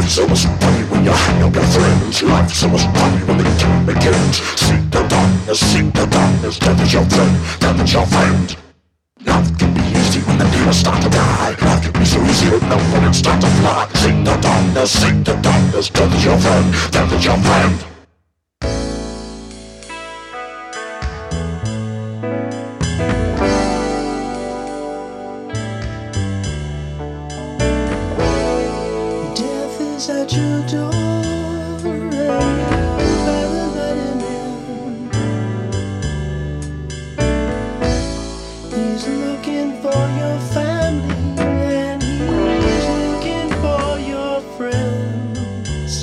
so much funny when you hang up your friends. Life's so much funny when the game begins. Seek the darkness, death is your friend, death is your friend. Life can be easy when the demons start to die. Life can be so easy when the bullets start to fly. Seek the darkness, death is your friend, death is your friend. Death is at your door, and you better let him in. He's looking for your family, and he's looking for your friends.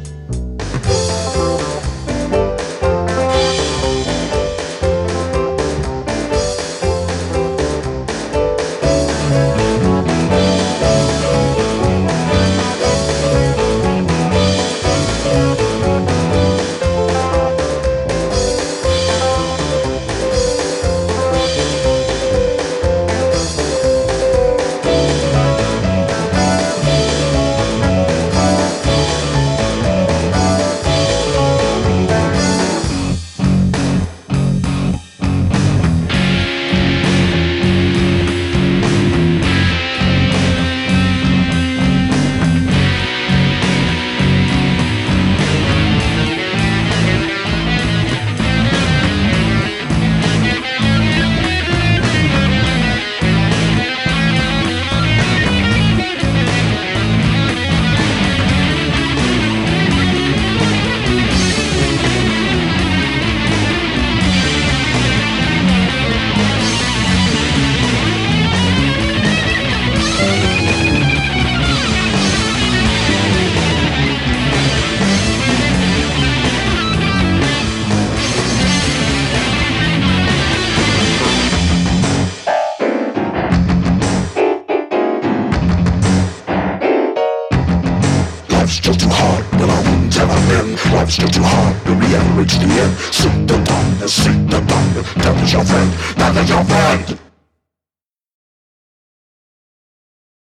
Life's still too hard, but our wounds have mend. Life's still too hard, but we haven't reached the end. Seek the darkness, death is your friend, death is your friend.